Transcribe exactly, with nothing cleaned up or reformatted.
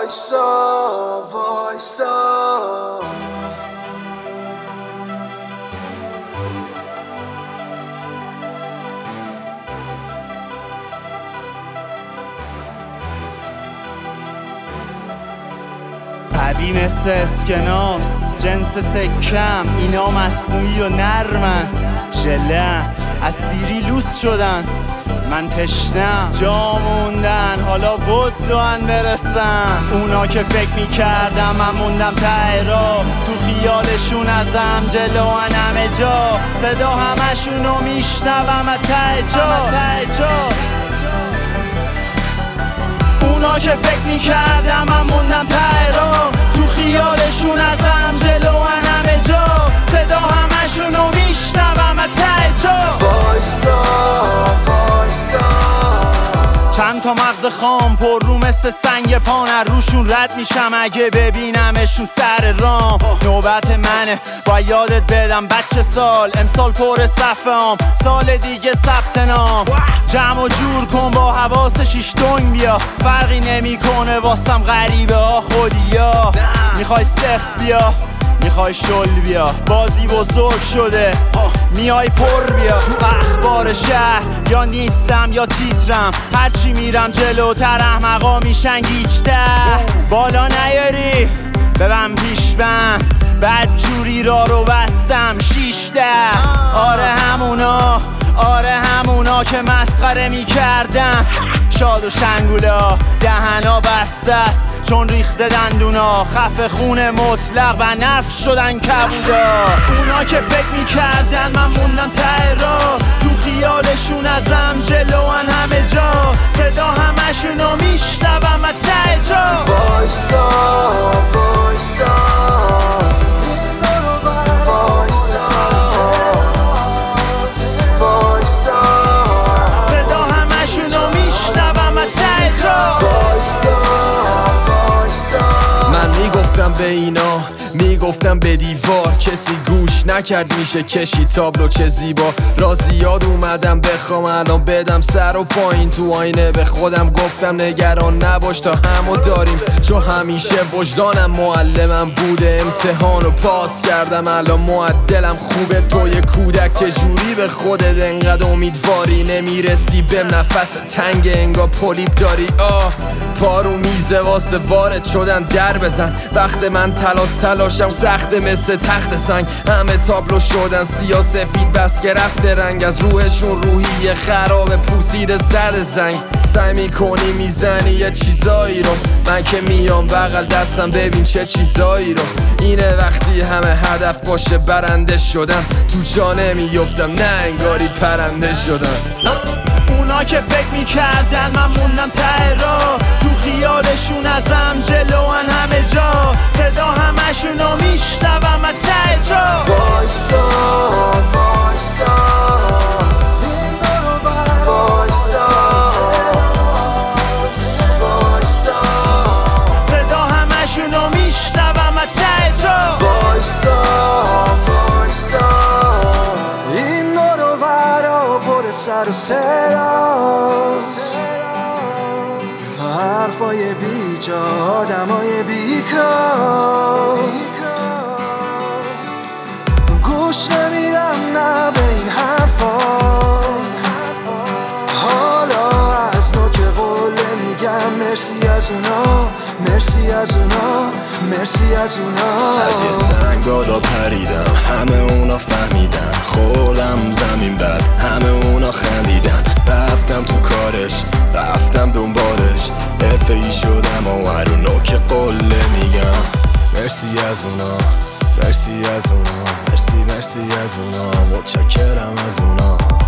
وایسا وایسا قوی مثل اسکناس جنس سکم، اینا مصنوعی و نرمن، ژلن از سیری لوس شدن، من تشنم جا موندن حالا بدوان برسن. اونا که فکر میکردم من موندم ته راه، تو خیالشون ازم جلوان همه جا، صدا همشونو میشنوم از ته جا. اونا که فکر میکردم من موندم ته راه، تو خیالشون ازم جلوان همه جا، صدا همشونو میشنوم از ته جا. وایسا وایسا چند تا مغز خام پر رو مثل سنگ پانر، روشون رد میشم اگه ببینمشون سر رام. نوبت منه با یادت بدم بچه سال، امسال پر صفحه ام، سال دیگه ثبت نام. جمع و جور کن با حواس شیش دنگ بیا، فرقی نمیکنه واسم غریبه ها خودیا. میخوای صفر بیا میخوای شل بیا، بازی بزرگ شده میای پر بیا. تو اخبار شهر یا نیستم یا تیترم، هرچی میرم جلوتر احمقا میشن گیج‌تر. بالا نیاری ببن پیش بن، بد جوری را رو بستم شیشتر. آره همونا آره همونا که مسخره میکردن، شاد و شنگولا دهنا بسته است چون ریخته دندونا، خفه خون مطلق و نفش شدن کبودا. اونا که فکر میکردن من موندم ته راه، تو خیالشون ازم جلوان همه جا، صدا همشونو میشنوم از ته جا. وایسا وایسا میگفتم به اینا میگفتم به دیوار، کسی گوش نکرد میشه کشی تابلو چه زیبا. رازیاد اومدم بخوام الان بدم سر و پایین، تو آینه به خودم گفتم نگران نباش تا همو داریم، چون همیشه وجدانم معلمم بوده. امتحانو پاس کردم الان معدلم خوبه، تو یه کودک چجوری به خودت انقدر امیدواری، نمیرسی به نفس تنگ انگار پولیپ داری. آه پارو میزه واسه وارد شدن در بزن، وقت من تلاس تلاشم سخته مثل تخت سنگ، همه تابلو شدن سیاه سفید بس که رفته رنگ، از روحشون روحی خراب پوسیده زد زنگ. سعی میکنی میزنی یه چیزایی رو، من که میام بغل دستم ببین چه چیزایی رو. اینه وقتی همه هدف باشه برنده شدم، تو جا نمیفتم نه انگاری پرنده شدم. اونا که فکر میکردن من موندم ته راه، تو خیالشون ازم جلوان همه جا، صدا همشونو میشنوم از ته جا. وایسا وایسا وایسا وایسا صدا همشونو میشنوم از ته جا. وایسا وایسا این نورو برا پر سر و صداست، حرفای بیجا آدمای بیکار، گوش نمیدم نه به این حرفا. حالا از نوک قله میگم مرسی از اونا، مرسی از اونا، مرسی از اونا. از یه سنگ بالا پریدم همه اونا فهمیدن، خوردم زمین بد همه اونا خندیدن، رفتم تو کارش رفتم دنبالش، حرفه‌ای شدم و هر اونو که قله میگم مرسی از اونا، مرسی از اونا، مرسی مرسی از اونا، متشکرم از اونا.